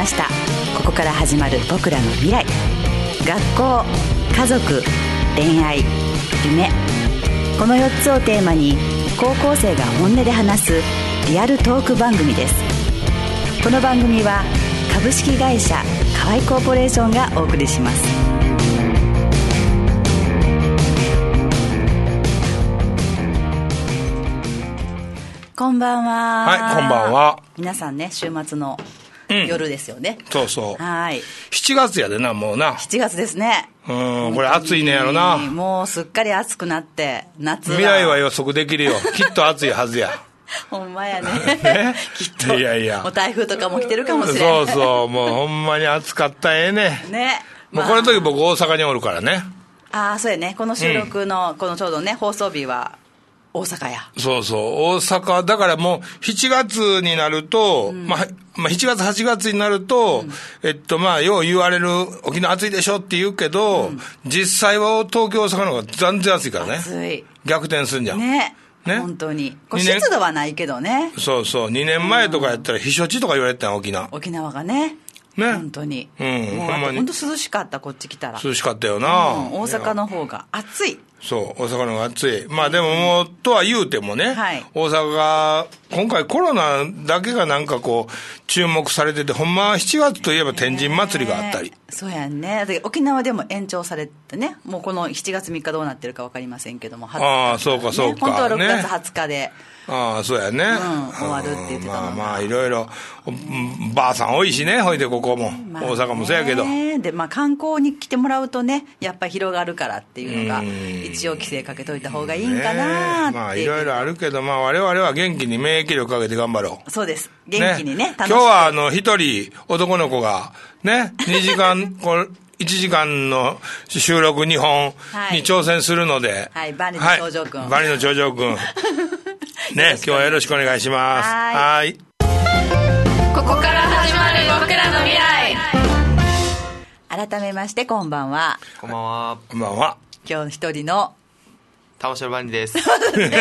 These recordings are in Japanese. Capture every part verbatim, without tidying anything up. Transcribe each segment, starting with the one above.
ました。ここから始まる僕らの未来。学校、家族、恋愛、夢、このよっつをテーマに高校生が本音で話すリアルトーク番組です。この番組は株式会社河合コーポレーションがお送りします。こんばんは。 はい、こんばんは。 皆さんね、週末の夜ですよね、 うん、そうそう。 はい。 しちがつやでな、もうな。 しちがつですね。 うん、これ暑いねやろな。 もうすっかり暑くなって夏は。 未来は予測できるよ。きっと暑いはずや。 ほんまやね。 ねきっと。 いやいや。 もう台風とかも来てるかもしれない。そうそう、もうほんまに暑かったらええね。 ね。 まあ、もうこの時僕大阪におるからね。 ああ、そうやね。この収録の、うん、このちょうどね、放送日は。大阪や。 そうそう。大阪、だからもうしちがつになると、うん、まあ、まあ、しちがつ、はちがつになると、うん、えっと、まあ、よう言われる、沖縄暑いでしょって言うけど、うん、実際は東京、大阪の方が全然暑いからね。 暑い。 逆転するんじゃん。 ね。ね。本当に。これ湿度はないけどね。 そうそう。にねんまえとかやったら、避暑地とか言われてたん、沖縄。 沖縄がね。ね。本当に。 うん。 もう本当涼しかった、こっち来たら。 涼しかったよな。 うん、大阪の方が暑い。 そう、大阪の方が暑い。まあでももう、とは言うてもね、はい、大阪が、今回コロナだけがなんかこう、注目されてて、ほんまはしちがつといえば天神祭りがあったり。 そうやんね。で沖縄でも延長されてね、もうこのしちがつみっかどうなってるか分かりませんけども、はつか、ね、 ああ、そうかそうか。 本当はろくがつはつかで。ね、 ああ、そうやね。 うん、終わるって言ってたのが。 まあまあ、いろいろ、ばあさん多いしね、ほいでここも。まあ、大阪もそうやけど。 で、まあ観光に来てもらうとね、やっぱり広がるからっていうのが、一応規制かけといた方がいいんかなって。 まあいろいろあるけど、まあ我々は元気に免疫力かけて頑張ろう。 そうです。元気にね、 ね、今日はあの、一人男の子が、ね、にじかん、これ、いちじかんの収録にほんに挑戦するので。 はい、はい、バリの頂上くん。 はい、バリの頂上くん。ね、今日はよろしくお願いします。はい。 ここから始まる僕らの未来。 改めましてこんばんは。 こんばんは。 こんばんは。 今日一人の玉城万里です。ね、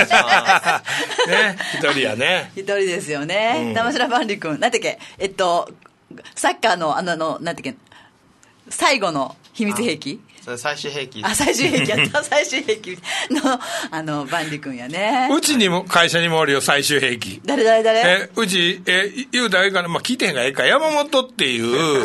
一人やね。 一人ですよね。うん、玉城万里君。なんてっけ、えっと、サッカーの、あの、のなんてっけ、最後の秘密兵器最終兵器。 あ、最終兵器やった。最終兵器の、あの、万里君やね。 うちにも、会社にもおるよ、最終兵器。 誰誰誰え、うち、え、言うたらええかな、まあ、聞いてへんがええか、山本っていう、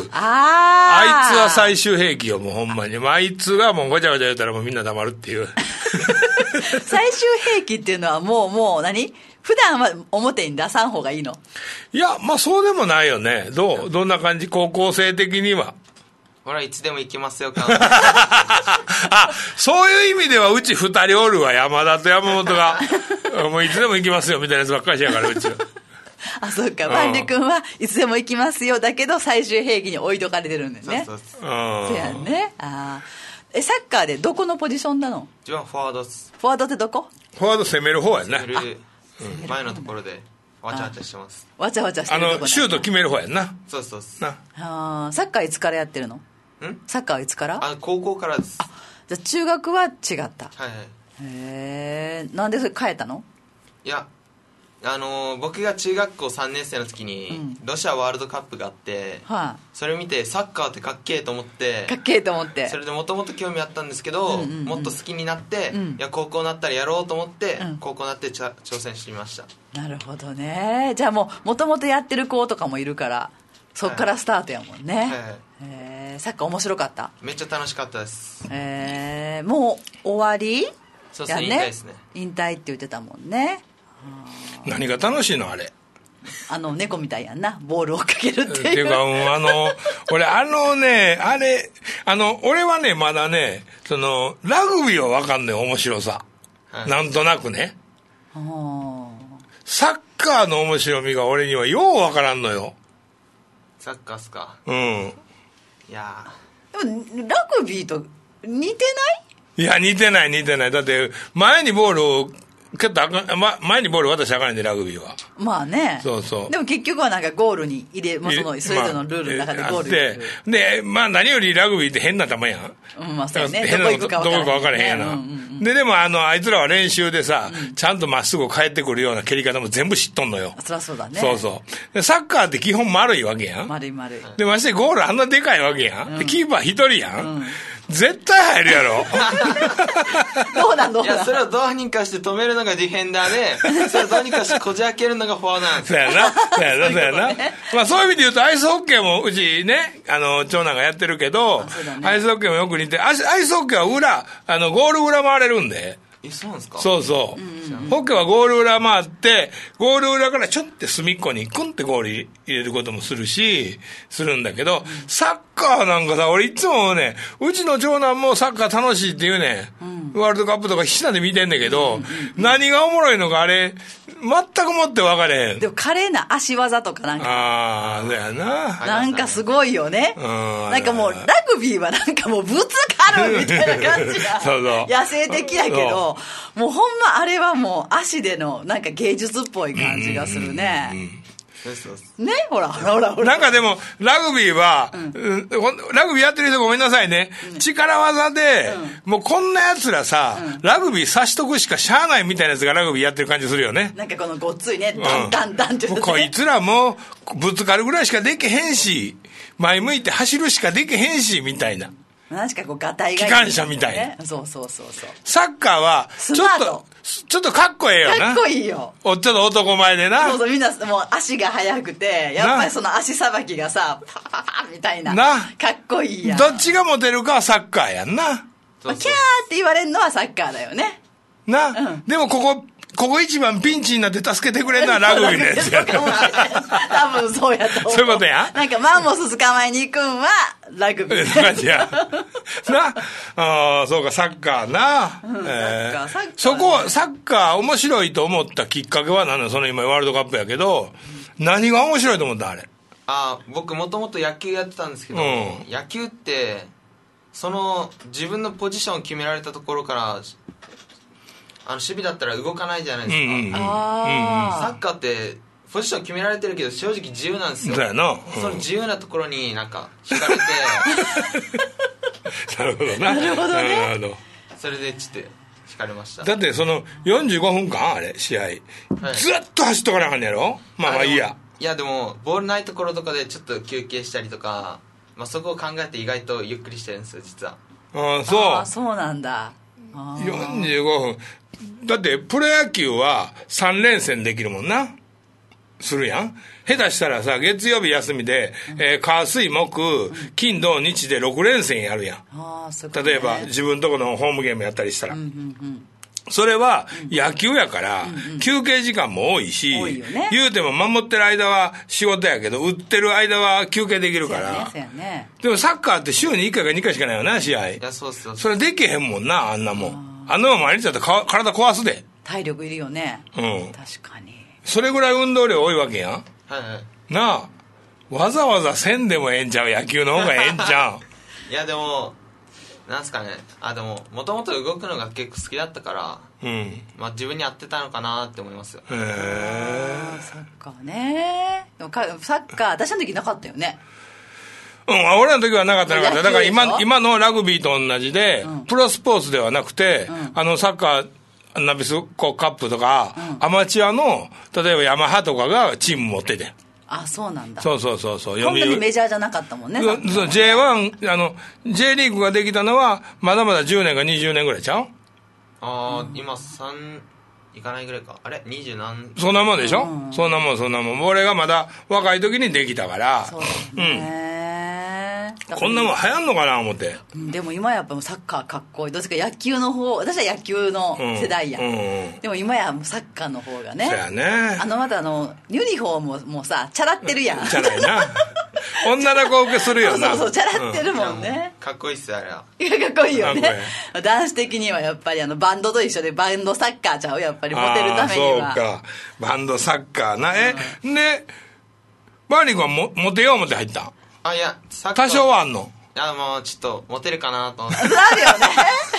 ああいつは最終兵器よ、もうほんまに。まあ、あいつがもうごちゃごちゃ言うたらもうみんな黙るっていう。 最終兵器っていうのはもう、もう何普段は表に出さん方がいいの？ いや、まあ、そうでもないよね。どうどんな感じ高校生的には。 ほら、いつでも行きますよ、 あ、そういう意味ではうち二人おるわ、山田と山本が。もういつでも行きますよ、みたいなやつばっかりやから、うちは。 あ、そうか。万里君はいつでも行きますよ、だけど最終兵器に置いとかれてるんだよね。 そうそうそう。そうやね。あえ、サッカーでどこのポジションなの？ 自分はフォワードです。 フォワードってどこ？ フォワード攻める方やね。 攻める、うん、前のところで。わちゃわちゃしてます。 わちゃわちゃしてるとこあの、シュート決める方やんな。 そうそうそう。 なあ、サッカーいつからやってるの？ んサッカーはいつから？ あ、高校からです。 あ、じゃあ中学は違った。 はいはい。 へえ、なんでそれ変えたの？ いや、あのー、僕が中学校さんねん生の時に、うん、ロシアワールドカップがあって、はあ、それを見てサッカーってかっけえと思って、 かっけえと思って、 それでもともと興味あったんですけど、うんうんうん、もっと好きになって、うん、いや高校になったらやろうと思って、うん、高校になって挑戦してみました。 なるほどね。じゃあもうもともとやってる子とかもいるからそっからスタートやもんね。はいはい、えー、サッカー面白かった？ めっちゃ楽しかったです。 えー、もう終わり？ そうですね、引退ですね。 引退って言ってたもんね。 何が楽しいのあれ？ あの猫みたいやんな、ボールをかけるっていう。っていうか、うん、あの俺あのねあれあの俺はねまだねそのラグビーは分かんねえ面白さ、はい、なんとなくね。サッカーの面白みが俺にはよう分からんのよ。 サッカーっすか？ うん。 いやでもラグビーと似てない？ いや似てない似てない。だって前にボールをけどあかん、ま、前にボール渡したらあかんねんで、ラグビーは。 まあね。 そうそう。 でも結局はなんかゴールに入れ、まあ、その、それぞれのルールの中でゴールに入れる。 で、まあ何よりラグビーって変な球やん。 うん、まあそうね。 変なとこどこか分からへんやな。で、でもあの、あいつらは練習でさ、うん、ちゃんとまっすぐ帰ってくるような蹴り方も全部知っとんのよ。 そりゃそうだね。 そうそう。でサッカーって基本丸いわけやん。 丸い丸い。 で、ましてゴールあんなでかいわけやん。うん、でキーパー一人やん。うん、絶対入るやろ。 どうなんどうなん。 いや、それをどうにかして止めるのがディフェンダーで、それをどうにかしてこじ開けるのがフォワードなんですよ。 そうやな。そうやな、そうやな。まあそういう意味で言うと、アイスホッケーもうちね、あの、長男がやってるけど、ね、アイスホッケーもよく似て、アイスホッケーは裏、あの、ゴール裏回れるんで。 え、そうなんですか？ そうそう。うんうん、ホッケーはゴール裏回って、ゴール裏からちょっと隅っこにクンってゴール入れることもするし、するんだけど、うん、サッカーなんかさ、俺いつもね、うちの長男もサッカー楽しいって言うね、うん、ワールドカップとか必死なんで見てんだけど、うんうんうん、何がおもろいのかあれ、全くもって分かれへん。 でも華麗な足技とかなんか。 ああ、そうやな。 なんかすごいよね。なんかもうラグビーはなんかもうぶつかるみたいな感じが。そうそう。野生的やけど、もうほんまあれはもう足でのなんか芸術っぽい感じがするね。うんうんうんね、ほらほらほら。 なんかでもラグビーは、うん、ラグビーやってる人ごめんなさいね、うん、力技で、うん、もうこんなやつらさ、うん、ラグビーさしとくしかしゃあないみたいなやつがラグビーやってる感じするよね。 なんかこのごっついね、ダンダンダンって、ね、 もうこいつらもぶつかるぐらいしかできへんし、前向いて走るしかできへんしみたいな。 何しかこうガタイがいい、 機関車みたいな。 そうそうそうそう。 サッカーはちょっとちょっとかっこええよな。 かっこいいよ。 おちょっと男前でな。 そうそう、みんなもう足が速くて、やっぱりその足さばきがさ、パパパみたいな。な。かっこいいやん。 どっちがモテるかはサッカーやんな。 まあ、キャーって言われるのはサッカーだよね。 な。うん、でもここ。ここ一番ピンチになって助けてくれるのはラグビーのやつや。 多分そうやと思う。 そういうことや。 なんかマンモス捕まえに行くんはラグビー。 そう感じや。な。ああ、そうか、サッカーな。 うん、えー、サッカー、サッカー、ね。 そこ、サッカー面白いと思ったきっかけは何なの？その今ワールドカップやけど、うん、何が面白いと思ったあれ。 ああ、僕もともと野球やってたんですけど、うん、野球って、その自分のポジションを決められたところから、あの守備だったら動かないじゃないですか、うんうん、あサッカーってポジション決められてるけど正直自由なんですよ。 だよな、うん、 その自由なところになんか惹かれてなるほどな。 なるほどね。なるほど。 それでちょっと惹かれました。 だってそのよんじゅうごふんかんあれ試合、はい、ずっと走っとかなあかんねやろ。まあまあいいや。 いやでもボールないところとかでちょっと休憩したりとか、まあ、そこを考えて意外とゆっくりしてるんですよ実は。 ああそう。 ああそうなんだ。 よんじゅうごふんだってプロ野球はさん連戦できるもんな。するやん。下手したらさ月曜日休みで、うんえー、火水木、うん、金土日でろく連戦やるやん。あそうね、例えば自分とこのホームゲームやったりしたら、うんうんうん、それは野球やから、うんうん、休憩時間も多いし、多いよね、言うても守ってる間は仕事やけど打ってる間は休憩できるから、ねね、でもサッカーって週にいっかいかにかいしかないよな試合。いやそうそうそう。それできへんもんなあんなもん。あんなもん毎日だったら体壊すで。 体力いるよね。うん確かに。 それぐらい運動量多いわけやん。 はいはい。 なあわざわざせんでもええんちゃう。野球の方がええんちゃう。 いやでもなんすかね、あでももともと動くのが結構好きだったから、うんまあ、自分に合ってたのかなって思いますよ。へえサッカーね。でもサッカー私の時なかったよね。 うん、俺らの時はなかったなかった。だから今今のラグビーと同じで、うん、プロスポーツではなくて、うん、あのサッカーナビスコカップとか、うん、アマチュアの例えばヤマハとかがチーム持ってて。 あそうなんだ。 そうそうそうそう。 本当にメジャーじゃなかったもんね。 そう ジェイワン あの J リーグができたのはまだまだじゅうねんかにじゅうねんぐらいちゃう？ ああ、うん、今さんいかないぐらいか。あれにじゅう何そんなもんでしょ、うん、そんなもんそんなもん。俺がまだ若い時にできたから。そうですね、うん、こんなもん流行んのかな思って。 でも今やっぱサッカーかっこいい。どっちか野球の方、私は野球の世代や、うんうん、でも今やサッカーの方がね。 そうやね。 あのまたあのユニフォームもさチャラってるやん。 チャラいな。女の子受けするよな。 そうそうチャラってるもんね、 うん、かっこいいっすあれは。 いやかっこいいよね。男子的にはやっぱりあのバンドと一緒でバンドサッカーちゃうやっぱりモテるためには。 そうかバンドサッカーな。え、うん、でバーニー君はもモテよう思って入ったん？ あいやサッカー多少はあんの？ いやもうちょっとモテるかなと思って。 あるよね。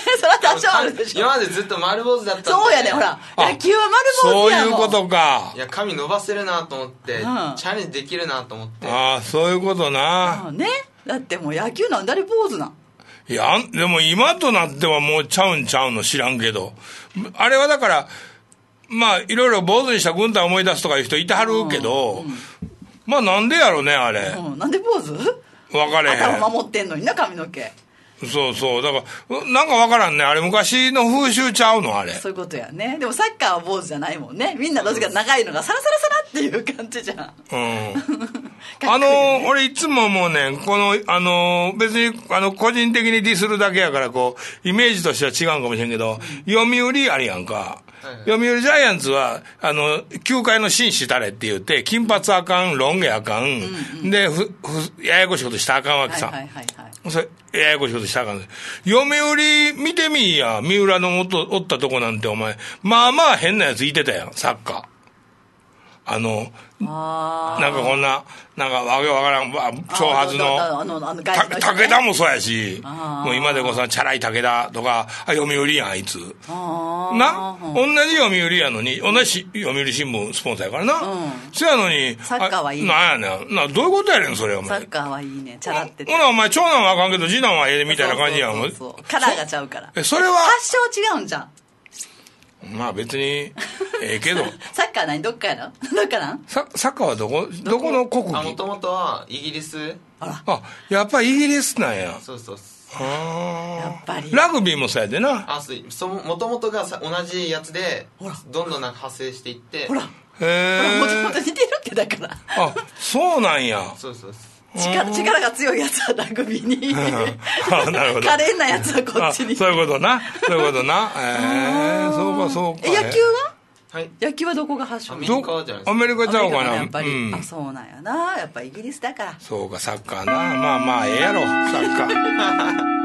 それは多少あるでしょ。 今までずっと丸坊主だったんで。 そうやね、ほら野球は丸坊主やもん。 そういうことか。 いや髪伸ばせるなと思って、 うん、 チャレンジできるなと思って。 ああそういうことな、 うん、ね。だってもう野球なん誰坊主なん。 いやでも今となってはもうちゃうんちゃうの知らんけど、あれはだからまあいろいろ坊主にした軍隊思い出すとかいう人いてはるけど、うんうん、まあなんでやろうねあれ、 うん、なんで坊主分かれへん。 頭守ってんのにな髪の毛。 そうそうだからなんか分からんねあれ昔の風習ちゃうのあれ。 そういうことやね。でもサッカーは坊主じゃないもんね。みんなどっちか長いのがサラサラサラっていう感じじゃん。うんあの俺いつも思うねんこのあの別にあの個人的にディスるだけやからこうイメージとしては違うかもしれんけど、うん、読売あるやんか、はいはい、読売ジャイアンツはあの球界の紳士たれって言って金髪あかんロン毛あかん、うんうん、でふふややこしいことしたらあかんわけさ、はいはいはいはい、それややこしいことしたらあかん。読売見てみいや三浦のおっとおったとこなんてお前まあまあ変なやついてたやんサッカー。あのあなんかこんななんかわけわからん長髪の武田もそうやしもう今でこそチャラい武田とか読売やんあいつな同じ読売やのに同じ読売新聞スポンサーやからな、うん、そやのにサッカーはいいねなんやねんなどういうことやねんそれお前サッカーはいいねチャラっててほなお前長男はあかんけど次男はええみたいな感じやん。 そうそうそうそうカラーがちゃうからえそれは発祥違うんじゃん。 まあ別にええけどサッカー何どっかやろどっかなん サ, サッカーはどこどこの国技。 もともとはイギリス。 あらあやっぱりイギリスなんや。 そうそうあやっぱりラグビーもそうやでな。 あそうもともとがさ同じやつでどんどんなんか派生していってほらへえもともと似てるってだからあそうなんや。 そうそう力, 力が強いやつはラグビーにあなるほど可憐なやつはこっちにそういうことなそういうことなえー、そうかそうか。 え野球は、 はい、 野球はどこが発祥。 アメリカじゃないですか。 アメリカちゃうかなやっぱり、 うん、 あそうなんやなやっぱイギリスだから。 そうかサッカーなまあまあええやろサッカー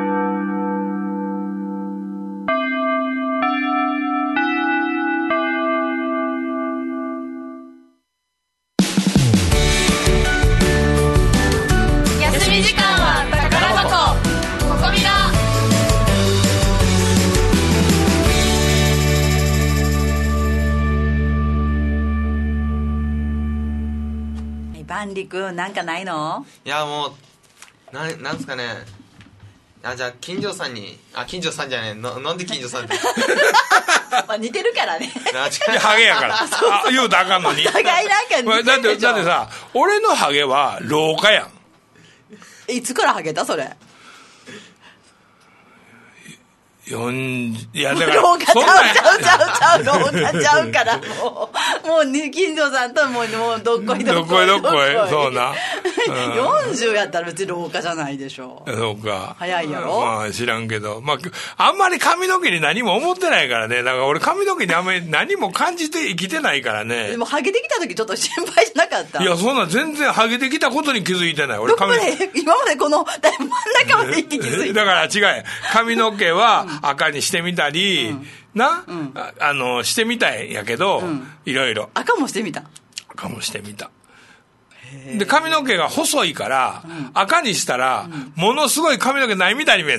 万里くんなんかないの。 いやもうな ん, なんすかねあじゃあ金城さんにあ金城さんじゃないのなんで金城さんってまあ似てるからねハゲやからあ言うたらあかんのに互いなんか似てるでしょ。 だってだってさ俺のハゲは老化やん。いつからハゲたそれ。 よんいやだから老化ちゃうちゃうちゃうちゃう老化ちゃうからもうもうね金城さんともうもうどっこいどっこいどっこいどっこいそうな、 うん、よんじゅうやったら別に老化じゃないでしょ。 そうか早いやろ。 まあ知らんけどまああんまり髪の毛に何も思ってないからね。だから俺髪の毛にあんまり何も感じて生きてないからね。 でもハゲてきた時ちょっと心配じゃなかった。 いやそんな全然ハゲてきたことに気づいてない俺。 どこまで今までこの真ん中まで気づいてだから違う髪の毛は赤にしてみたり、うん、な、うん、あ, あのしてみたいやけど、うん、いろいろ赤もしてみた赤もしてみたで髪の毛が細いから、うん、赤にしたら、うん、ものすごい髪の毛ないみたいに見える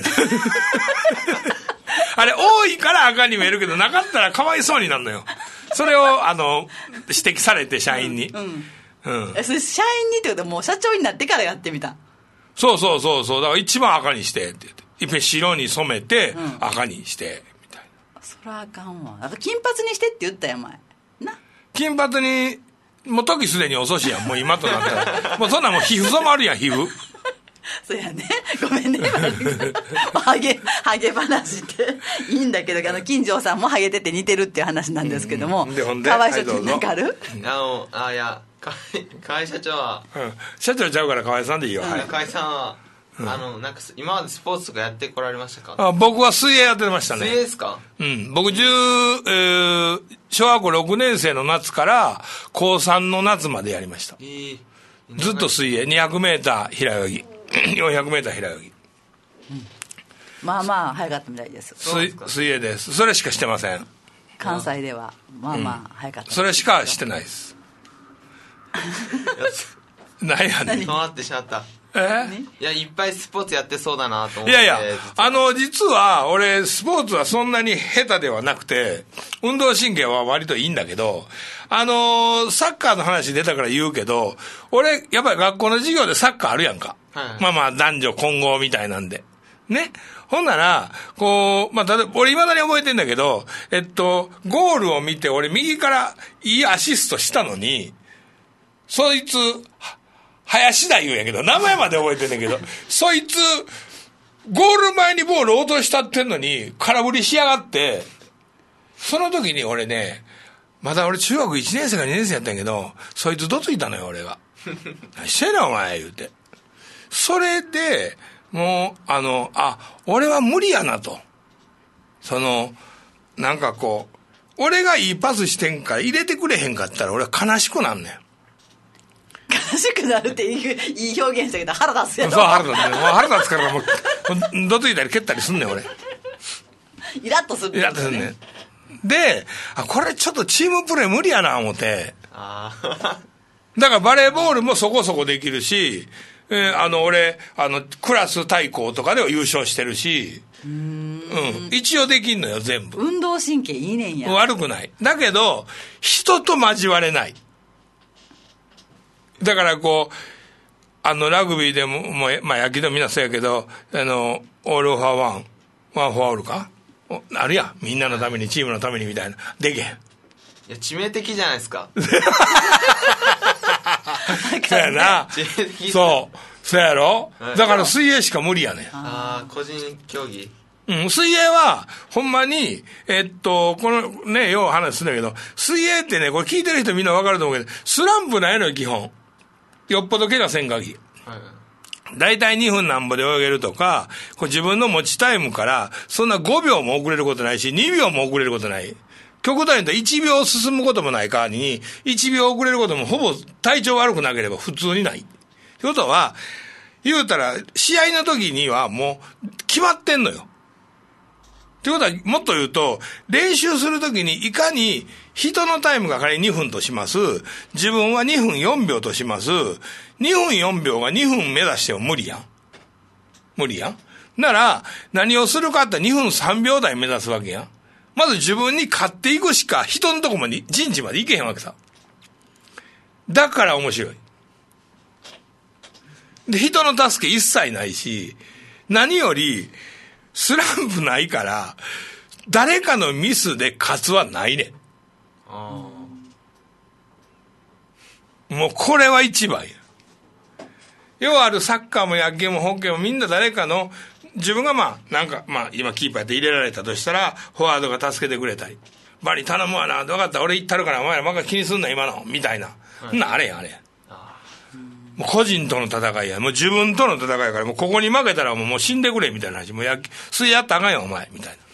あれ多いから赤に見えるけどなかったらかわいそうになるのよ。それをあの指摘されて社員に、うんうんうん、それ社員にってことはもう社長になってからやってみた。 そうそうそうそうだから一番赤にしてって言っていっぺん白に染めて、うん、赤にしてみたいな。 そらあかんわ。あと金髪にしてって言ったよ前な。金髪にもう時すでに遅しやんもう今となったらもうそんなもう皮膚染まるやん皮膚そうやねごめんねハゲハゲ話っていいんだけどあの金城さんもハゲてて似てるっていう話なんですけども、うん、でほんで河合社長なんかある。 あのあいや河合社長は、 うん、社長ちゃうから河合さんでいいよ、うん、 はい、河合さんはうん、あのなんか今までスポーツとかやってこられましたか。 あ僕は水泳やってましたね。 水泳ですか。 うん僕じゅう、えー、小学校ろくねん生の夏から高さんの夏までやりました、えー、ずっと水泳にひゃくメーター平泳ぎよんひゃくメーター平泳ぎ、うん、 まあまあ早かったみたいです。 水, 水泳です。それしかしてません。 関西ではまあまあ早かった、うん、 それしかしてないです何やねん止まってしまったえいやいっぱいスポーツやってそうだなと思って。 いやいや、あの実は俺スポーツはそんなに下手ではなくて、運動神経は割といいんだけど、あのサッカーの話出たから言うけど、俺やっぱり学校の授業でサッカーあるやんか、はい、まあまあ男女混合みたいなんでね。ほんならこう、まあ、例えば俺未だに覚えてんだけど、えっとゴールを見て俺右からいいアシストしたのに、そいつ林田言うんやけど、名前まで覚えてんだけど、そいつ、ゴール前にボール落としたってんのに、空振りしやがって、その時に俺ね、まだ俺中学いちねん生かにねん生やったんやけど、そいつどついたのよ、俺が。何してんのお前、言うて。それで、もう、あの、あ、俺は無理やなと。その、なんかこう、俺がいいパスしてんから入れてくれへんかったら俺は悲しくなんねん。 悲しくなるっていい、いい表現したけど腹立つやろ。 そう腹立つね。もう腹立つからもうどついたり蹴ったりすんねん俺。 イラッとする、ね。 イラッとすんねん。で、あこれちょっとチームプレー無理やな思って。あだからバレーボールもそこそこできるし、えー、あの俺あのクラス対抗とかでは優勝してるし、うーん、うん、一応できんのよ全部。 運動神経いいねんや。 悪くない。だけど人と交われない。だからこうあのラグビーでも、もうまあ野球でもみんなそうやけど、あのオールフォアワンワンフォアオールかあるやん、みんなのためにチームのためにみたいな、でけへん。いや致命的じゃないですか。 そうやな。そうそうやろ、はい、だから水泳しか無理やねん。 ああ個人競技。 うん、水泳はほんまにえっとこのねよう話すんだけど、水泳ってねこれ聞いてる人みんな分かると思うけど、スランプないのよ基本。よっぽど怪我せん限り。だいたいにふんなんぼで泳げるとか、こう自分の持ちタイムからそんなごびょうも遅れることないしにびょうも遅れることない。極端に言うといちびょう進むこともない代わりにいちびょう遅れることもほぼ体調悪くなければ普通にない。ってことは言うたら試合の時にはもう決まってんのよ。ってことはもっと言うと練習する時にいかに人のタイムが仮ににふんとします。自分はにふんよんびょうとします。にふんよんびょうがにふん目指しても無理やん。無理やん。なら何をするかってにふんさんびょう台目指すわけやん。まず自分に勝っていくしか人のとこまで陣地まで行けへんわけさ。だから面白い。で人の助け一切ないし、何よりスランプないから誰かのミスで勝つはないねん。あもうこれは一番や。要はあるサッカーも野球もホッケーもみんな誰かの自分がまあなんかまあ今キーパーやって入れられたとしたらフォワードが助けてくれたり、バリ頼むわな、分かった俺行ったるからお前らまだ気にすんな今のみたいな、はい、なあれやあれや。もう個人との戦いや、もう自分との戦いやから、もうここに負けたらもう、もう死んでくれみたいな話、もうや水泳やったらあかんよお前みたい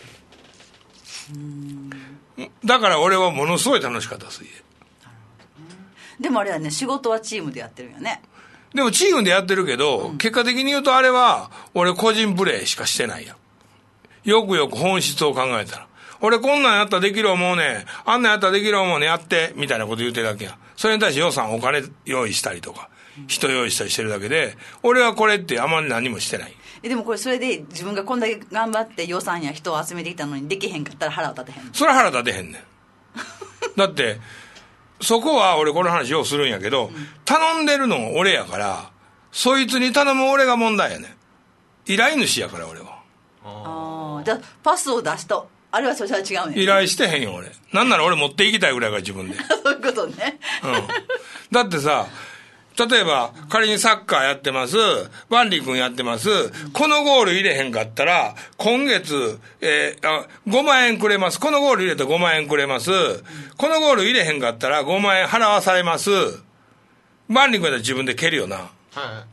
な。だから俺はものすごい楽しかった水泳。 でもあれはね、仕事はチームでやってるよね。 でもチームでやってるけど、うん、結果的に言うとあれは俺個人プレーしかしてないやん。よくよく本質を考えたら、俺こんなんやったらできる思うね、あんなんやったらできる思うね、やってみたいなこと言ってるだけやん。それに対して予算お金用意したりとか人用意したりしてるだけで、俺はこれってあまり何もしてない。 えでもこれそれで自分がこんだけ頑張って予算や人を集めてきたのにできへんかったら腹を立てへんの？ それは腹立てへんねん。だってそこは俺この話をするんやけど、うん、頼んでるのも俺やから、そいつに頼む俺が問題やねん。依頼主やから俺は。 ああ、じゃあパスを出した、あれはそれは違うねん。 依頼してへんよ俺。なんなら俺持っていきたいぐらいから自分で。 そういうことね。 うん。だってさ、例えば仮にサッカーやってます、万里君やってます、このゴール入れへんかったら今月、えー、あごまんえんくれます、このゴール入れてごまんえんくれます、このゴール入れへんかったらごまんえん払わされます。万里君やったら自分で蹴るよな、はい、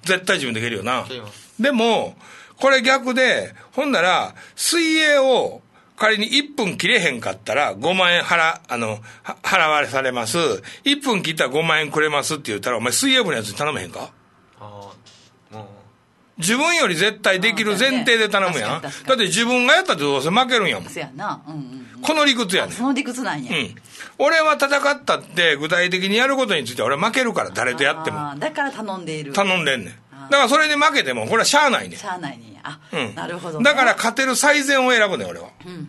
絶対自分で蹴るよな。でもこれ逆で、ほんなら水泳を仮にいっぷん切れへんかったらごまんえん払、あの、払わされます。いっぷん切ったらごまんえんくれますって言ったら、お前水泳部のやつに頼めへんか？ああ、もう。自分より絶対できる前提で頼むやん。だって自分がやったってどうせ負けるんやもん。 そうやな。うんうんうん、 この理屈やねん。 その理屈なんや。 うん。俺は戦ったって具体的にやることについては俺は負けるから、誰とやっても。 あだから頼んでいる。 頼んでんねん。 だからそれに負けてもこれはしゃあないねん。 しゃあないねんや。あ、 うん、 なるほど、ね、 だから勝てる最善を選ぶねん俺は、 うんうんうん、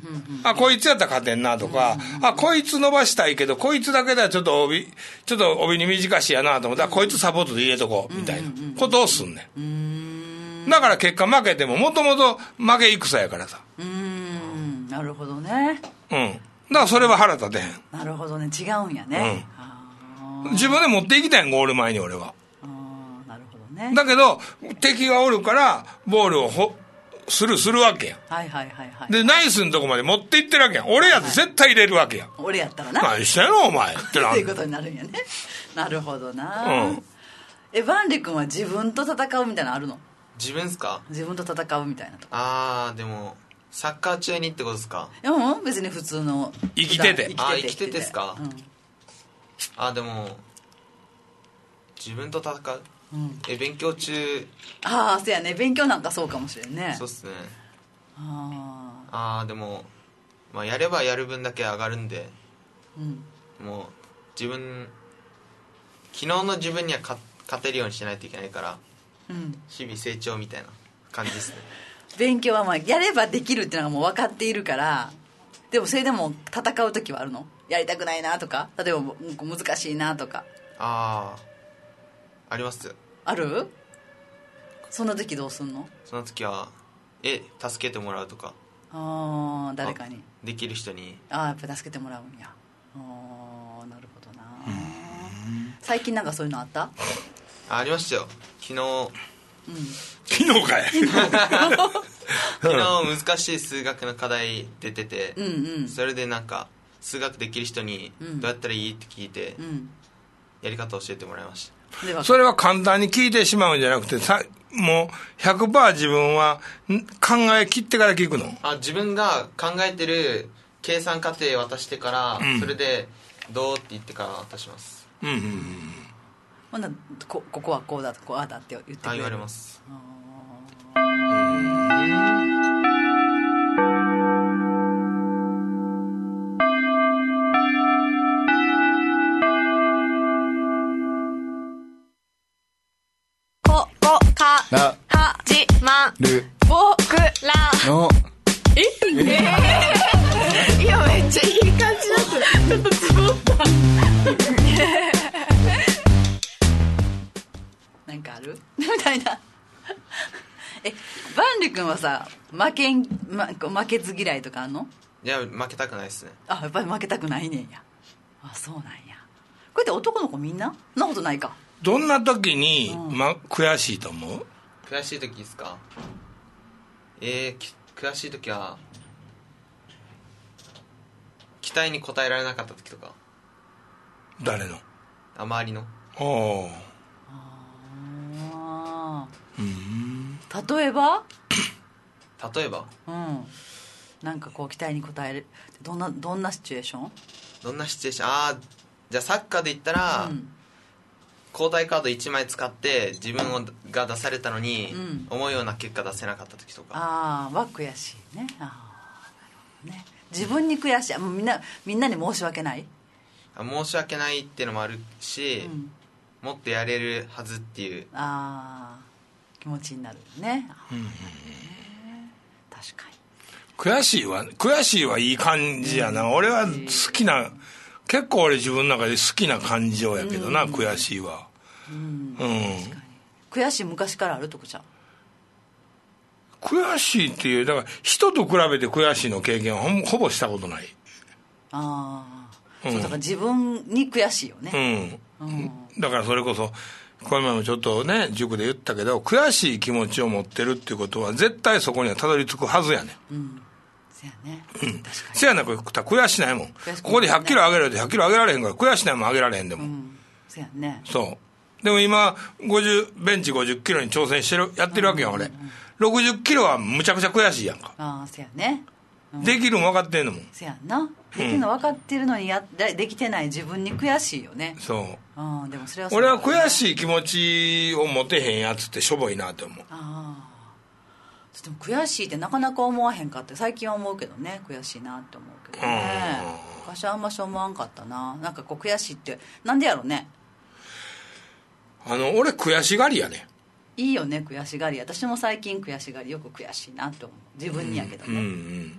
あこいつやったら勝てんなとか、うんうんうん、あこいつ伸ばしたいけどこいつだけではちょっと帯ちょっと帯に短しやなと思ったら、うん、こいつサポートで入れとこうみたいなことをすんねん、うんうんうん、だから結果負けてももともと負け戦やからさ。 うーん、なるほどね。 うん、だからそれは腹立てへん。 なるほどね、違うんやね、 うん、自分で持っていきたいんゴール前に俺は。 あ、なるほどね。 だけど敵がおるからボールをほスルーするわけやん。 はいはいはいはい。 でナイスのとこまで持っていってるわけやん。俺やって絶対入れるわけやん、はい、 俺やったらな何してんのお前ってなっていうことになるんやね。なるほどな、うん、えバンリ君は自分と戦うみたいなのあるの？ 自分っすか？ 自分と戦うみたいなとか。 あーでもサッカー中にってことですか？ いやもう別に普通の生きてて生きててあ生きててですか、うん、あでも自分と戦う、うん、え勉強中。 ああそうやね、勉強なんかそうかもしれんね。 そうっすね。 ああでも、まあ、やればやる分だけ上がるんで、うん、もう自分昨日の自分には勝てるようにしないといけないから、うん、日々成長みたいな感じですね。 勉強はまあやればできるっていうのがもう分かっているから。でもそれでも戦う時はあるの？やりたくないなとか、例えば難しいなとか。 あああります。 ある？そんな時どうすんの？ その時はえ助けてもらうとか。 ああ誰かにできる人に。ああやっぱ助けてもらうんや。ああなるほどな。最近なんかそういうのあった？ あ, ありましたよ昨日、うん、 昨日かい昨日難しい数学の課題出てて、 うんうん、 それでなんか数学できる人にどうやったらいいって聞いて、うん、やり方教えてもらいました。 それは簡単に聞いてしまうんじゃなくてさ、もう ひゃくパーセント 自分は考え切ってから聞くの？ あ自分が考えてる計算過程渡してから、うん、それでどうって言ってから渡します。 うんうんうん。 ほんなこここはこうだとこうああだって言ってくれる。 あ言われます。 ここから始まる僕らのええー、いやめっちゃいい感じだったちょっとつぼったなんかあるみたいなえバンリ君はさ負けん、ま、負けず嫌いとかあんの？ いや負けたくないですね。 あやっぱり負けたくないねんや。あそうなんや。これって男の子みんなそんなことないか。 どんな時に、うんま、悔しいと思う？ 悔しい時ですか？えー、悔しい時は期待に応えられなかった時とか。 誰の？ あ周りの。 おあうん例えば例えばうんなんかこう期待に応えるどんなどんなシチュエーション？ どんなシチュエーション？ああじゃあサッカーで言ったら、うん、交代カードいちまい使って自分をが出されたのに、うん、思うような結果出せなかった時とか。 ああは悔しいね。あなるほどね。自分に悔しい。もうみんなみんなに申し訳ない。 あ申し訳ないっていうのもあるし、うん、もっとやれるはずっていうあ気持ちになるね。うんうんうん、確かに。 悔しいは悔しいはいい感じやな、うん、俺は好きな結構俺自分の中で好きな感情やけどな、うん、悔しいは、うんうん、確かに。 悔しい昔からあるとこちゃん。 悔しいっていうだから人と比べて悔しいの経験は ほ, ほぼしたことない。 ああ、うん、そうだから自分に悔しいよね、 うんうん、だからそれこそこの前もちょっとね塾で言ったけど悔しい気持ちを持ってるっていうことは絶対そこにはたどり着くはずやねん、うんせやね、 うん、確かにせやなくたら悔しないもん、ね、ここでひゃっキロ上げられてひゃっキロ上げられへんから悔しないもん上げられへんでも、うん、 せやね。 そうでも今ごじゅうベンチごじゅっキロに挑戦してるやってるわけやん、俺、うんうんうん、ろくじゅっキロはむちゃくちゃ悔しいやんか。 ああせやね、うん、 できるの分かってんのもん。 せやなできるの分かってるのにやできてない自分に悔しいよね。 そうあでもそれは俺は悔しい気持ちを持てへんやつってしょぼいなって思う。 ああでも悔しいってなかなか思わへんかって最近は思うけどね。悔しいなって思うけどね。昔はあんまし思わんかったな。なんかこう悔しいってなんでやろね。 あの俺悔しがりやね。 いいよね悔しがり。私も最近悔しがりよく悔しいなと思う自分にやけどね、うんうんうん、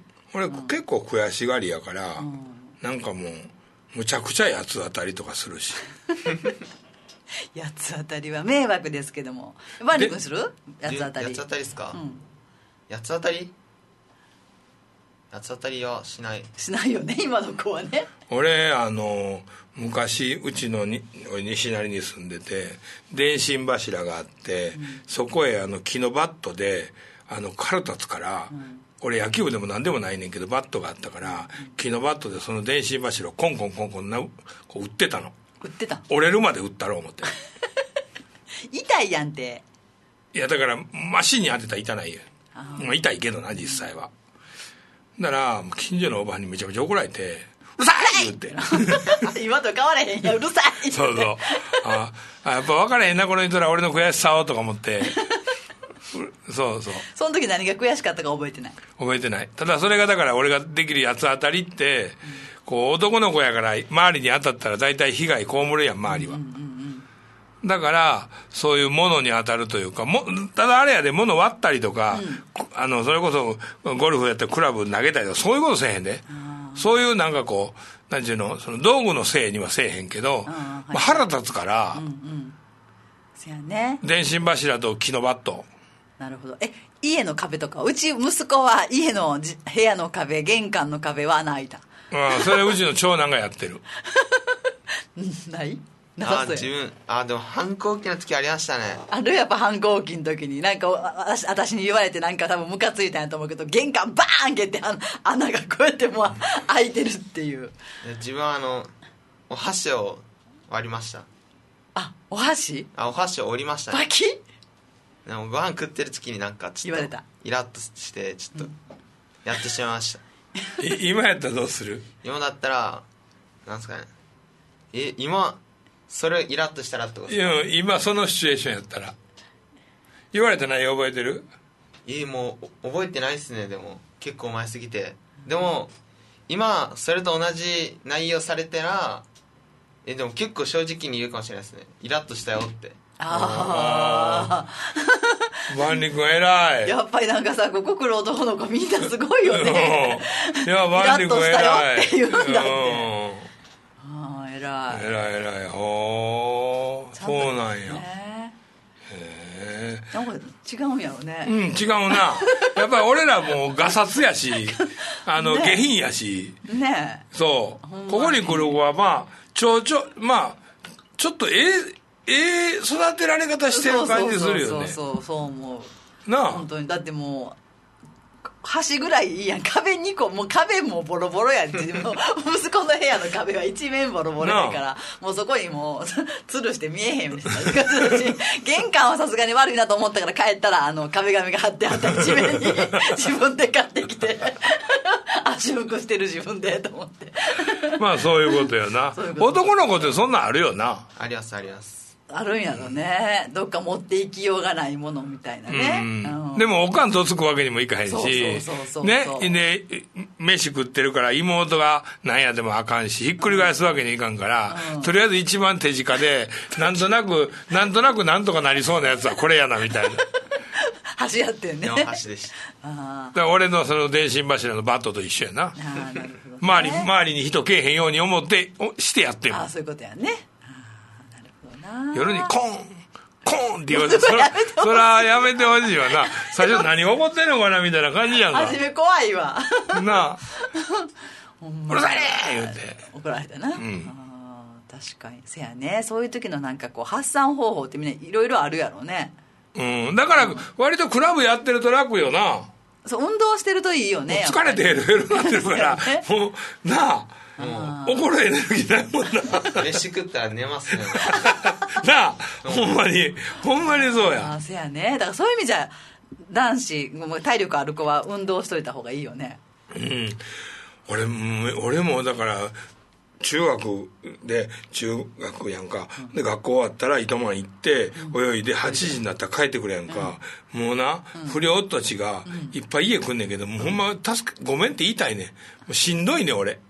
俺、うん、結構悔しがりやから、うん、なんかもうむちゃくちゃ八つ当たりとかするし八つ当たりは迷惑ですけども。バンリ君する？八つ当たり。 八つ当たりですか、うん、八つ当たり八つ当たりはしないしないよね今の子はね。 俺あの昔うちのに西成に住んでて電信柱があって、うん、そこへあの木のバットであの腹立つから、うん、俺野球部でも何でもないねんけどバットがあったから、うん、木のバットでその電信柱をコンコンコンコンなこう打ってたの。 打ってた折れるまで打ったろう思って痛いやんて。 いやだからマシンに当てたら痛ないよ。まあ、痛いけどな実際は。だから近所のおばはんにめちゃめちゃ怒られて「うるさい!」言って今と変わらへんやうるさいってそうそうああやっぱ分からへんなこの人ら俺の悔しさをとか思ってそうそうその時何が悔しかったか覚えてない。 覚えてない。ただそれがだから俺ができる八つ当たりって、うん、こう男の子やから周りに当たったら大体被害被るやん周りは、うんうんうんうん、だからそういうものに当たるというかもただあれやで物割ったりとか、うん、あのそれこそゴルフやったらクラブ投げたりとかそういうことせえへんで。そういうなんかこうなんていうのその道具のせいにはせえへんけど、まあ、腹立つから、うんうん、 そやね電信柱と木のバット。 なるほど。え家の壁とかうち息子は家の部屋の壁玄関の壁は穴開いた。 ああそれうちの長男がやってるないあ自分あでも反抗期の時ありましたね。 あるやっぱ反抗期の時になんか私, 私に言われてなんか多分ムカついたんやと思うけど玄関バーン蹴って穴がこうやってもう開いてるっていう。 自分はあのお箸を割りました。 あお箸あお箸を折りましたね。 バキでもご飯食ってる時になんかちょっとイラッとしてちょっとやってしまいました、 うん、今やったらどうする？ 今だったらなんすかねえ今それイラッとしたらってことですか？ いや今そのシチュエーションやったら言われた内容覚えてる？ えもう覚えてないですね。でも結構前すぎて。でも今それと同じ内容されたらえでも結構正直に言うかもしれないですね。イラッとしたよって。 ああ万里君偉い。 やっぱりなんかさここ来る男の子みんなすごいよねいや万里君偉い。 イラッとしたよって言うんだってああ偉い偉い偉い。ほーそうなんや、ね、へえなんか違うんやろね。 うん違うなやっぱり俺らもうガサツやしあの、ね、下品やしねそうここに来る子はまあちょちょまあちょっとええええ育てられ方してる感じするよね。 そうそうそうそうそう思うなあ本当に。だってもう端ぐらいいいやん。壁にこもう壁もボロボロやんってもう息子の部屋の壁は一面ボロボロやからもうそこにもう吊るして見えへんみたいな玄関はさすがに悪いなと思ったから帰ったらあの壁紙が貼ってあった一面に自分で買ってきて圧縮してる自分でと思ってまあそういうことよな男の子ってそんなんあるよな。 ありますありますあるんやろね。どっか持っていきようがないものみたいなね、 うんうん、でもおかんとつくわけにもいかへんしねで飯食ってるから妹がなんやでもあかんしひっくり返すわけにいかんから、うん、とりあえず一番手近でなんとなくなんとなくなんとかなりそうなやつはこれやなみたいな箸やってんね。 箸でしたあだから俺のその電信柱のバットと一緒やな。あなるほど、ね、周り周りに人けえへんように思ってしてやってんもん。 あそういうことやね。 夜にコーンコーンって言われてそらそらやめてほしいわな。最初何起こってんのかなみたいな感じやんか。 初め怖いわなあうるさいね言うて怒られたな、うん、あ確かにせやね。そういう時のなんかこう発散方法ってみんないろいろあるやろうね。 うんだから割とクラブやってると楽よな。 そう運動してるといいよね。 疲れてヘルヘルなってるからもうなあ怒るエネルギーないもんな飯食ったら寝ますねなあほんまにほんまにそうや。 あせやね。だからそういう意味じゃ男子体力ある子は運動しといた方がいいよね。 うん俺も俺もだから中学で中学やんか、うん、で学校終わったら糸満行って泳いではちじになったら帰ってくれやんか、うん、もうな、うん、不良たちがいっぱい家来んねんけど、もうほんま助けごめんって言いたいねん。もうしんどいねん俺。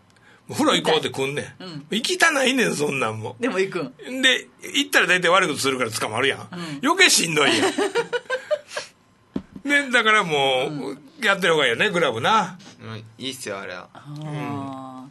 風呂行こうって来んねん、うん、行きたないねんそんなんも。 でも行くんで行ったら大体悪いことするから捕まるやん、うん、余計しんどいやんね、だからもう、うん、やってる方がいいよねグラブな、 うん、いいっすよあれは。 あ、うん、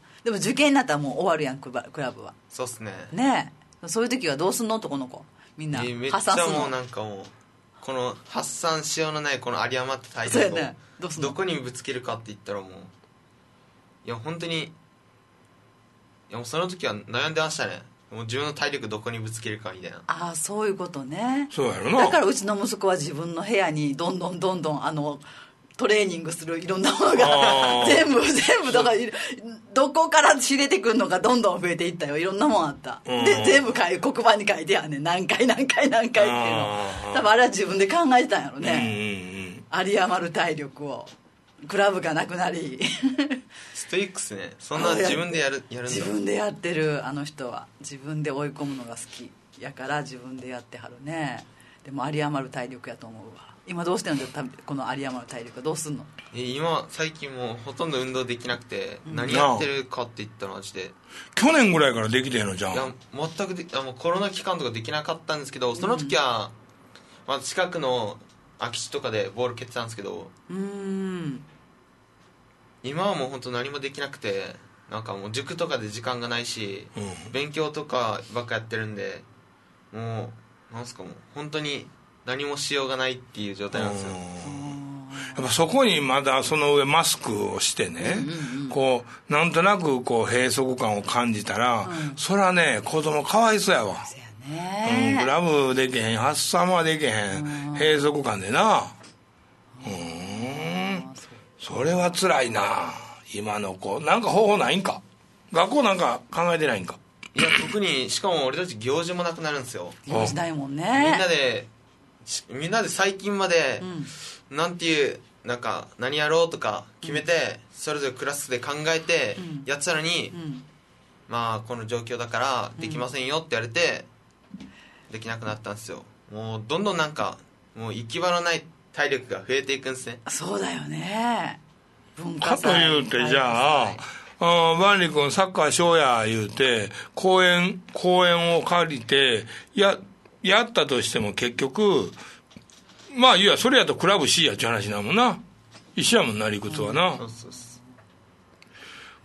でも受験になったらもう終わるやんクラブは。 そうっすね。 ねえ、そういう時はどうすんの男の子みんな発散するの。めっちゃもうなんかもうこの発散しようのないこの有り余った体力を、ね、ど, どこにぶつけるかって言ったらもういや本当にいやもうその時は悩んでましたね。もう自分の体力どこにぶつけるかみたいな。 ああそういうことね。 そうやろな。 だからうちの息子は自分の部屋にどんどんどんどんあのトレーニングするいろんなものが全部全部だからどこから仕入れてくるのかどんどん増えていったよ。いろんなもんあった。で全部書い黒板に書いてやんねん。何回何回何回っていうの。多分あれは自分で考えてたんやろね。有り余る体力を。クラブがなくなりストイックスね。そんな自分でやるやるんだ。 自分でやってるあの人は自分で追い込むのが好きやから自分でやってはるね。でも有り余る体力やと思うわ。今どうしてるの？この有り余る体力はどうすんの？ 今最近もうほとんど運動できなくて、うん、何やってるかって言ったらマジで去年ぐらいからできてんのじゃん。いや全くであもうコロナ期間とかできなかったんですけど、その時は、うんまあ、近くの空き地とかでボール蹴ってたんですけど、うーん今はもう本当何もできなくて、なんかもう塾とかで時間がないし、うん、勉強とかばっかやってるんで、もうなんすかもう本当に何もしようがないっていう状態なんですよ。 やっぱそこにまだその上マスクをしてね、うんうんうん、こうなんとなくこう閉塞感を感じたら、うん、それはね子供かわいそうやわ。ね、うん、グラブできへん、発散はできへん、閉塞感でな。うん、それは辛いな。今の子なんか方法ないんか。学校なんか考えてないんか。 いや特にしかも俺たち行事もなくなるんですよ。 行事ないもんね。 みんなでみんなで最近まで、うん、なんていうなんか何やろうとか決めて、うん、それぞれクラスで考えてやってたのに、うん、まあこの状況だからできませんよって言われて、できなくなったんですよ。もうどんどんなんかもう行き場のない体力が増えていくんですね。 そうだよね。 文化祭かというてじゃああ万里君サッカーしようや言うて公園公園を借りてややったとしても結局まあいやそれやとクラブ C やっちゅう話なもんな。一緒やもんな理屈はな、うん、そうそうそう。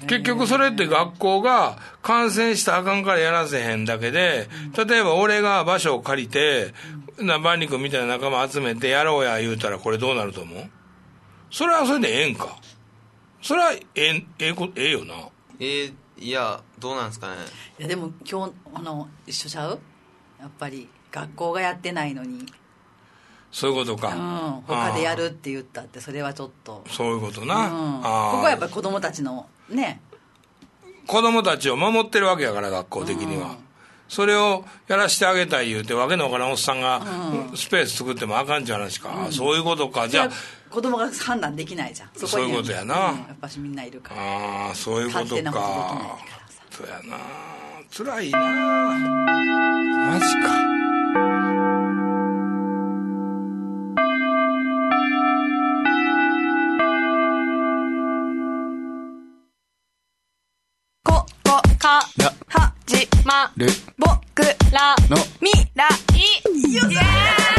結局それって学校が感染したらあかんからやらせへんだけで、例えば俺が場所を借りて万里君みたいな仲間集めてやろうや言うたらこれどうなると思う？それはそれでええんか。それはええええこええよな。 えー、いやどうなんですかね。 いやでも今日あの一緒ちゃう？やっぱり学校がやってないのに。 そういうことか、 うん、他でやるって言ったってそれはちょっとそういうことな、 うん、あここはやっぱり子供たちのね子供たちを守ってるわけやから学校的には、うん、それをやらしてあげたい言うてわけのわからんおっさんがスペース作ってもあかんちゃう話か、うん、そういうことか。じゃあ子供が判断できないじゃん。そこにそういうことやな、 うん、やっぱしみんないるから。 ああそういうことか。勝手なことできないからさ。そうやな辛いなマジか。 はじまる僕らの未来。よっしゃー。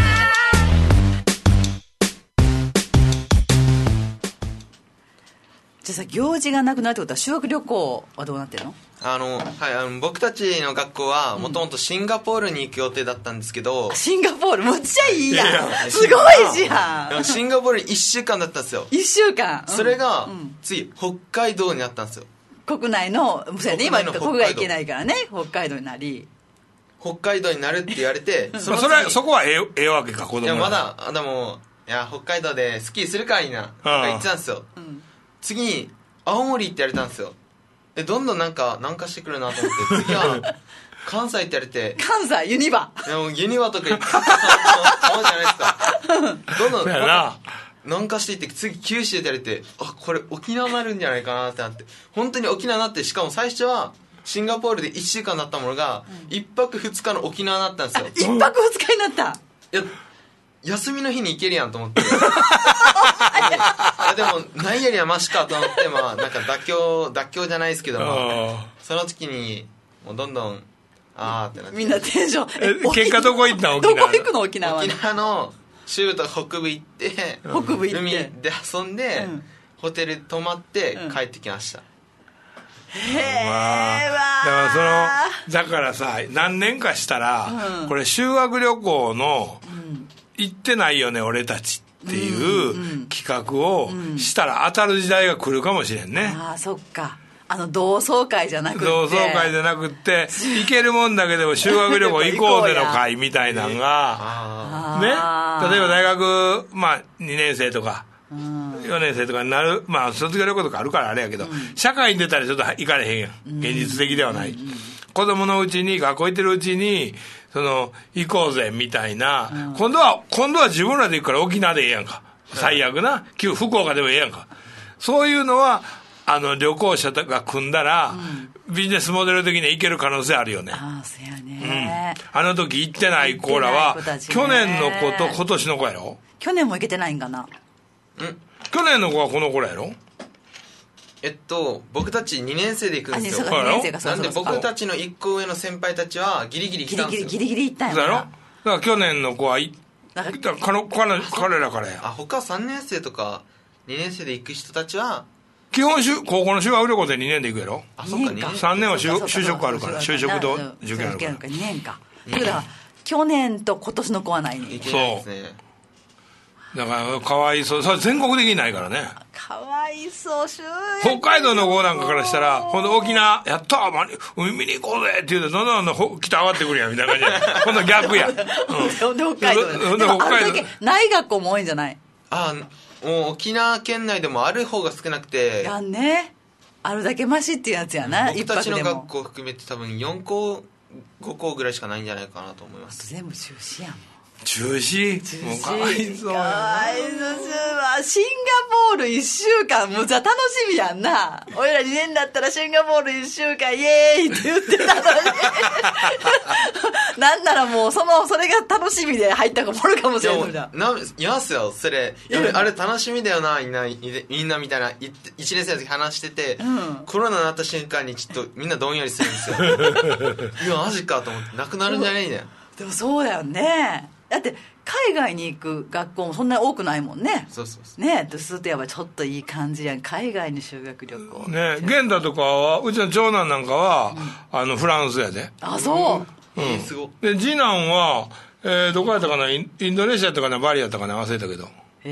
じゃあさ行事がなくなるってことは修学旅行はどうなってるの？ あの、はい、あの僕たちの学校はもともとシンガポールに行く予定だったんですけど、 うん、シンガポールむっちゃいいやん。いやすごいじゃん。 シンガポールにいっしゅうかんだったんですよ。 いっしゅうかん、うん、 それが次北海道になったんですよ。 国内のそうやね、今ここが行けないからね北海道になり北海道になるって言われてそのそれそこはええええわけか子供。 いやまだでもいや北海道でスキーするかいいなとか言ってたんですよ、うん、次に青森って言われたんですよ。でどんどんなんか南下してくるなと思って次は関西って言われて関西ユニバいやもうユニバとか言ってそうじゃないですかどんどんそうやな南下していって次九州でやれてあこれ沖縄になるんじゃないかなってなって本当に沖縄になって、しかも最初はシンガポールでいっしゅうかんだったものが、うん、いっぱくふつかの沖縄になったんですよ。 いっぱくふつかになった。 いや休みの日に行けるやんと思っていやでもないよりはマシかと思って、まあなんか妥協妥協じゃないですけども、その時にもうどんどんあーってなって、 みんなテンションえ結果どこ行ったん？沖縄どこ行くの？沖縄沖縄の中と北部行って北部行って海で遊んで、うん、ホテル泊まって帰ってきました、 うん、へえ、 まあ、だからそのだからさ何年かしたら、うん、これ修学旅行の、うん、行ってないよね俺たちっていう企画をしたら当たる時代が来るかもしれんね、 うん、ああそっか、あの同窓会じゃなくて同窓会じゃなくって行けるもんだけでも修学旅行行こうぜの会みたいなのがね、例えば大学、まあ、にねん生とかよねん生とかになる、まあ卒業旅行とかあるからあれやけど、うん、社会に出たらちょっと行かれへんやん、現実的ではない、うん、子供のうちに学校行ってるうちにその行こうぜみたいな、うん、今度は今度は自分らで行くから沖縄でええやんか、最悪な旧福岡でもええやんか、そういうのはあの旅行者が組んだら、うん、ビジネスモデル的に行ける可能性あるよね。 ああそうやね、 うん、あの時行ってない子らは、ね、去年の子と今年の子やろ。 去年も行けてないんかな。 ん去年の子はこの子らやろ。 えっと僕たちにねん生で行くんですよ。 にねん生か、 なんで僕たちのいっこ上の先輩たちはギリギリ来たんですよ。 ギリギリギリギリ行ったんやな。 だろ。だから去年の子はいだから彼, 彼らからや。 あ他さんねん生とかにねん生で行く人たちは基本高校の修学旅行でにねんで行くやろ。 あそっかにねんさんねんは就職あるから就職と受験あるからにねんか。だから去年と今年の子はないね。 そう。 だからかわいそう、それ全国的にないからね。 かわいそう。 北海道の子なんかからしたら今度沖縄やったー海見に行こうぜって言うとどんどんどんどん北上がってくるやんみたいな感じで今度逆や、うん、 で北海道ででもあるだけない学校も多いんじゃない？ ああもう沖縄県内でもある方が少なくてやんね、あるだけマシっていうやつやな。 僕たちの学校含めて多分よん校ご校ぐらいしかないんじゃないかなと思います。 全部中止やん。 中止もうかわいそうやな。 かわいそう。シンガポールいっしゅうかんむちゃ楽しみやんな。俺らにねんだったらシンガポールいっしゅうかんイエーイって言ってたのになんならもうそのそれが楽しみで入った子もおるかもしれないな。 いますよそれ。あれ楽しみだよなみんなみんなみたいな、いちねん生の時話してて、うん、コロナになった瞬間にちょっとみんなどんよりするんですよいやマジかと思ってなくなるんじゃないんだよ。 でもそうだよね。だって海外に行く学校もそんなに多くないもんね。 そうそうそうねえとするとやっぱちょっといい感じやん、海外に修学旅行ね。玄太とかはうちの長男なんかは、うん、あのフランスやで。 あそう、 うんうん、すごで次男は、えー、どこやったかな、イン、インドネシアやったかなバリやったかな忘れたけど。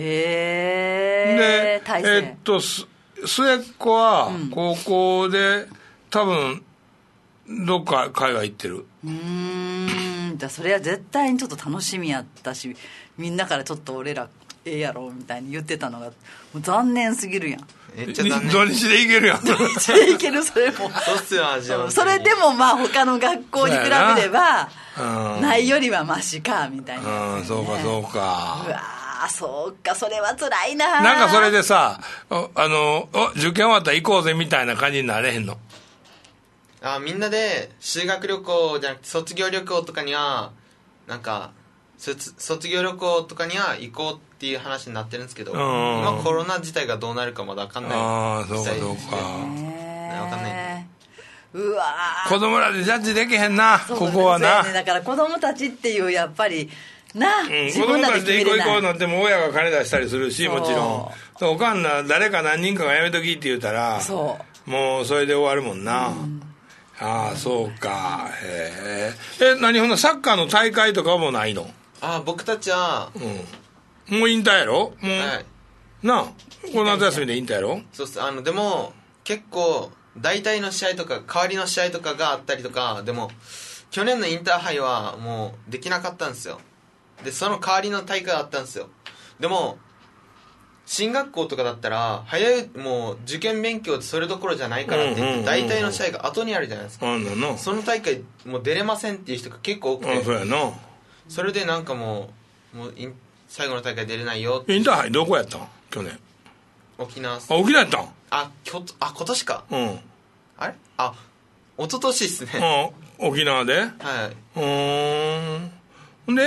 へえ。 でえー、っと末っ子は高校で、うん、多分どっか海外行ってる。 うーんじゃあそれは絶対にちょっと楽しみやったし、みんなからちょっと俺らええやろみたいに言ってたのがもう残念すぎるやん。 めっちゃ残念。 土日で行けるやん。 土日で行けるそれも。 そうっすよじゃあ。 それでもまあ他の学校に比べればないよりはマシかみたいな、ね。 うんそうかそうか。 うわーそうかそれは辛いな。 なんかそれでさあの受験終わったら行こうぜみたいな感じになれへんの？ あみんなで修学旅行じゃなくて卒業旅行とかにはなんか卒業旅行とかには行こうっていう話になってるんですけど、今コロナ自体がどうなるかまだ分かんない。 ああそうかそうか、 ね、分かんないね。 うわ子供らでジャッジできへんな、ここはな、 ね、だから子供たちっていうやっぱりな、うん、 自分らで決めれない。子供たちで行こう行こうなんても親が金出したりするし、もちろんおかんな誰か何人かがやめときって言うたらそうもうそれで終わるもんな、うん、ああそうか。へえ。え何ほんなサッカーの大会とかもないの？ あ僕たちは、 うん、もう引退やろもう、 はい、 なあこの夏休みで引退やろ。 そうっす。あのでも結構大体の試合とか代わりの試合とかがあったりとか、でも去年のインターハイはもうできなかったんですよ。でその代わりの大会があったんですよ。でも進学校とかだったら早いもう受験勉強ってそれどころじゃないからって言って大体の試合が後にあるじゃないですか。その大会もう出れませんっていう人が結構多くて、 そうやな。 それでなんかもう、もう最後の大会出れないよって。 インターハイどこやったん去年？ 沖縄。あ沖縄やったん？ あきょあ今年か。 うんあれあ一昨年っすね。 うん沖縄で。 はい。 うーんで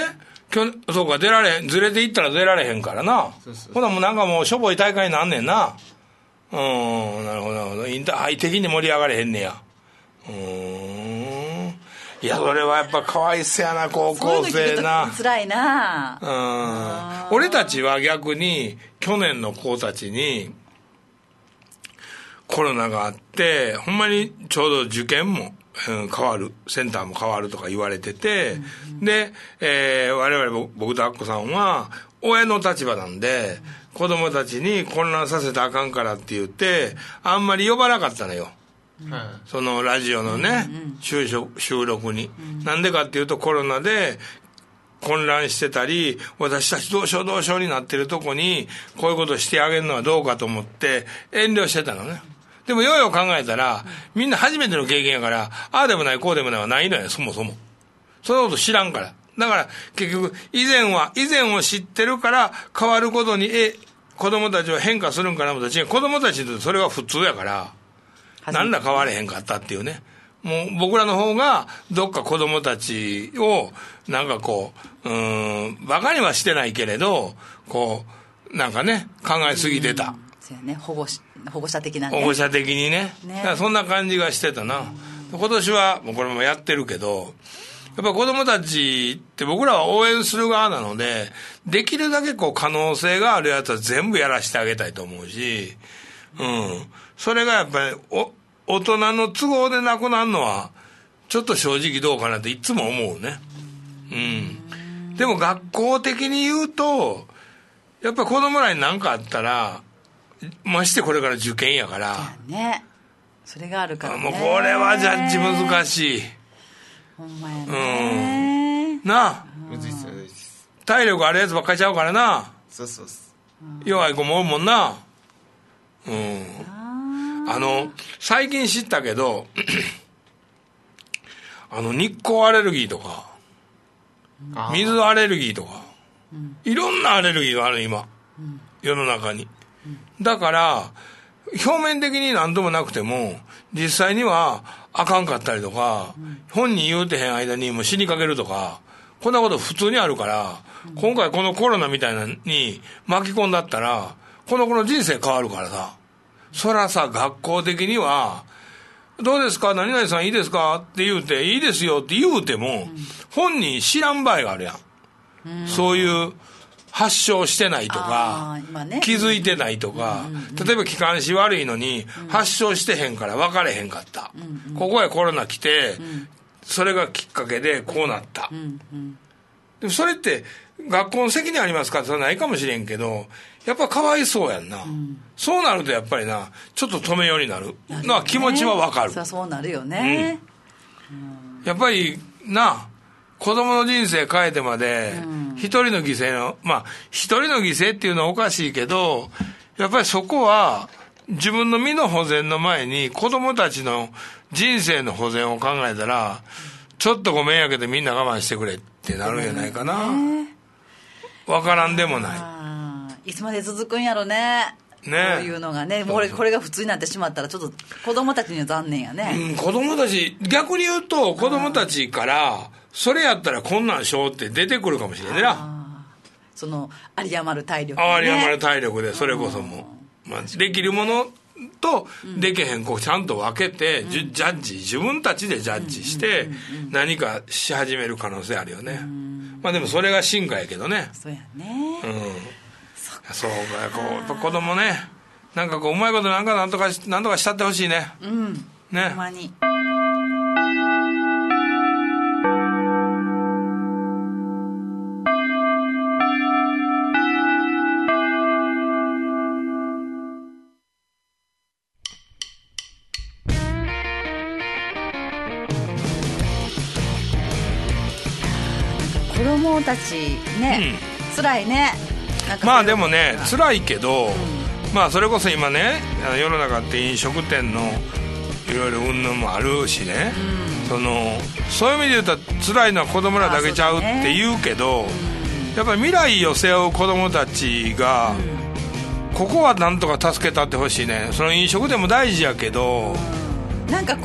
そうか、出られへん、ずれていったら出られへんからな。そうそうそう、ほなもうなんかもうしょぼい大会になんねんな。うん、なるほどなるほど。インターハイ的に盛り上がれへんねや。うーん、いや、それはやっぱかわいそうやな、高校生な。 辛いな。 うん、俺たちは逆に去年の子たちにコロナがあって、ほんまにちょうど受験も、うん、変わる、センターも変わるとか言われてて、うんうん、で、えー、我々僕とアッコさんは親の立場なんで、うん、子供たちに混乱させたらあかんからって言ってあんまり呼ばなかったのよ、うん、そのラジオのね、うんうん、収録、収録に、うん、なんでかっていうとコロナで混乱してたり、私たちどうしようどうしようになってるとこにこういうことしてあげるのはどうかと思って遠慮してたのね。でもようよう考えたら、みんな初めての経験やから、ああでもないこうでもないはないのよ、そもそも。そんなこと知らんから。だから結局以前は以前を知ってるから変わることにえ子供たちは変化するんかなと思ったら違う、子供たちってそれは普通やからなんだ変われへんかったっていうね。もう僕らの方がどっか子供たちをなんかこう、うーん、バカにはしてないけれどこうなんかね考えすぎてた。 そうやね、保護し保護者的なね。 保護者的に ね, ねだからそんな感じがしてたな。今年はもうこれもやってるけど、やっぱ子供たちって僕らは応援する側なので、できるだけこう可能性があるやつは全部やらせてあげたいと思うし、うん、それがやっぱりお大人の都合でなくなるのはちょっと正直どうかなっていつも思うね。うん。でも学校的に言うとやっぱり子供らに何かあったら、ましてこれから受験やからね、それがあるからね。 もうこれはジャッジ難しい。 ほんまやね、 うん、なあ、 むずいっすむずいっす。 体力あるやつばっかりちゃうからな。 そうそうっす。 弱い子もおるもんな。うん。あの最近知ったけどあの日光アレルギーとか水アレルギーとか、うん、いろんなアレルギーがある今、うん、世の中に。だから表面的に何ともなくても実際にはあかんかったりとか、うん、本人言うてへん間にもう死にかけるとか、こんなこと普通にあるから、うん、今回このコロナみたいなのに巻き込んだったらこの子の人生変わるからさ、そらさ学校的にはどうですか何々さんいいですかって言うていいですよって言うても、うん、本人知らん場合があるやん、うん、そういう発症してないとか、ね、気づいてないとか、うんうんうん、例えば気管支悪いのに発症してへんから分かれへんかった、うんうん、ここへコロナ来て、うん、それがきっかけでこうなった、うんうん、でもそれって学校の責任ありますかってそれはないかもしれんけど、やっぱかわいそうやんな、うん、そうなるとやっぱりなちょっと止めようになるのは気持ちは分かる、 ね、そうなるよね、 うんうん、やっぱりな子供の人生変えてまで一人の犠牲の、まあ一人の犠牲っていうのはおかしいけど、やっぱりそこは自分の身の保全の前に子供たちの人生の保全を考えたら、ちょっとごめんやけどみんな我慢してくれってなるんじゃないかな。わからんでもない。 いつまで続くんやろね。ね、こういうのがね、もうこれ、これが普通になってしまったらちょっと子供たちには残念やね、 うん、子供たち逆に言うと子供たちからそれやったらこんなんしようって出てくるかもしれないな。 その有り余る体力、ね、 有り余る体力でそれこそも、まあ、できるものとできへん子ちゃんと分けて、うん、ジャッジ自分たちでジャッジして何かし始める可能性あるよね、うん、まあでもそれが進化やけどね。 そうやね、 うん、そうか、こうやっぱ子供ね、なんかこううまいことなんかなんとかなんとかしたってほしいね。 うん。 ね。 ほんまに。子供たちね、うん、辛いね。 まあでもね辛いけど、うん、まあそれこそ今ね世の中って飲食店のいろいろ云々もあるしね、うん、そのそういう意味で言うと辛いのは子供らだけちゃうって言うけど、ね、やっぱり未来を背負う子供たちが、うん、ここはなんとか助けたってほしいね。その飲食店も大事やけど、 うん、なんかこう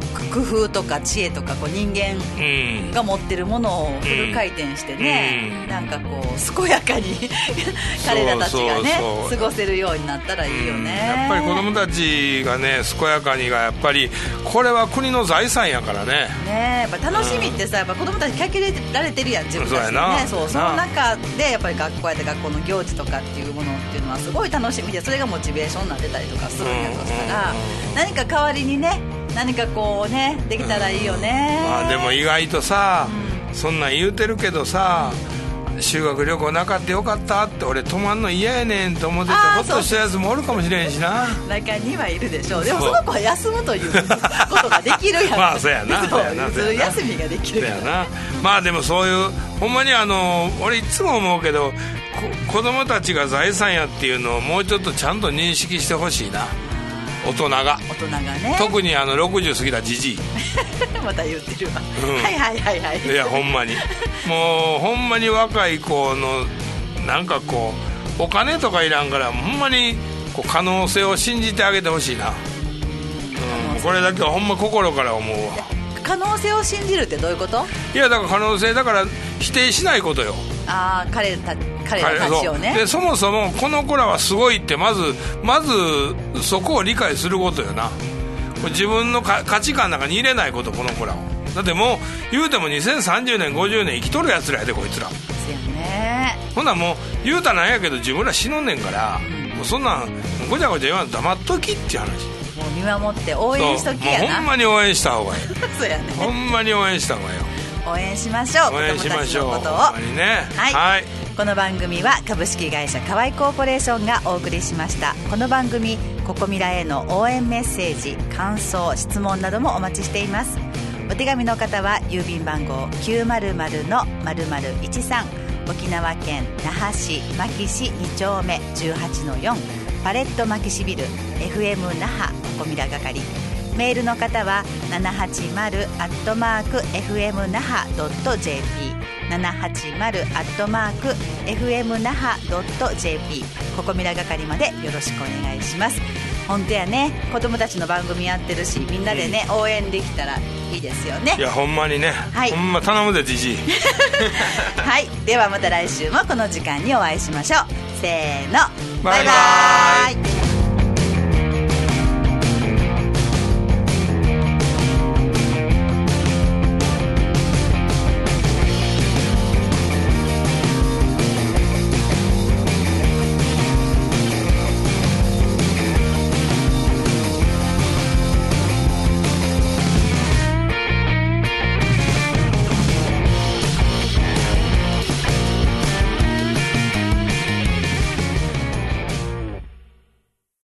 工夫とか知恵とかこう人間が持ってるものをフル回転してね、うん、なんかこう健やかに彼らたちがね過ごせるようになったらいいよね、 うん、やっぱり子供たちがね健やかにがやっぱりこれは国の財産やからね。 ねやっぱ楽しみってさ、やっぱ子供たちかけられてるやん自分たちでね。そう、その中でやっぱり学校やって学校の行事とかっていうものっていうのはすごい楽しみで、それがモチベーションになってたりとかするんやとしたら、何か代わりにね何かこうねできたらいいよね、 まあでも意外とさ、うん、そんなん言うてるけどさ、修学旅行なかったよかったって俺泊まんの嫌やねんと思っててほっとしたやつもおるかもしれんしな。 中にはいるでしょう。でもその子は休むということができるやん。 まあそうやなそうやなそうやな休みができるからそうやな。まあでもそういうほんまにあの俺いつも思うけど子供たちが財産やっていうのをもうちょっとちゃんと認識してほしいな、大人が。 大人がね、 特にあのろくじゅう過ぎたじじいまた言ってるわ、 うん、 はいはいはいはい。 いやほんまにもうほんまに若い子のなんかこうお金とかいらんからほんまにこう可能性を信じてあげてほしいな、うん、これだけはほんま心から思うわ。 可能性を信じるってどういうこと？ いやだから可能性だから否定しないことよ。 ああ彼た彼らたちをね。 でそもそもこの子らはすごいってまずまずそこを理解することよな。自分のか価値観の中に入れないこと、この子らを。だってもう言うてもにせんさんじゅうねんごじゅうねん生きとるやつらやでこいつら。 そうやね。 ほんならもう言うたらなんやけど自分ら死ぬんねんから、うん、もうそんなんごちゃごちゃ言わんと黙っときっていう話。 もう見守って応援しときやな。 もうほんまに応援した方がいいそうやね。 ほんまに応援した方がいいよ。 応援しましょう。 応援しましょう。 子供たちのことを。 ほんまにね。 はい、はい、この番組は株式会社河合コーポレーションがお送りしました。この番組ココミラへの応援メッセージ、感想、質問などもお待ちしています。お手紙の方は郵便番号 きゅうまるまるのまるまるいちさん、沖縄県那覇市牧市に丁目 じゅうはちのよん パレット牧師ビル エフエム 那覇ココミラ係。メールの方はななはちまるアットマーク エフエム 那覇 ドット ジェーピー ななはちまるアットマーク エフエム 那覇 ドット ジェーピー ココミラ係までよろしくお願いします。本当やね、子供たちの番組やってるし、みんなでね、うん、応援できたらいいですよね。 いやほんまにね、はい、ほんま頼むでじじいはい、ではまた来週もこの時間にお会いしましょう。せーの、 バイバイ。 バイバイ。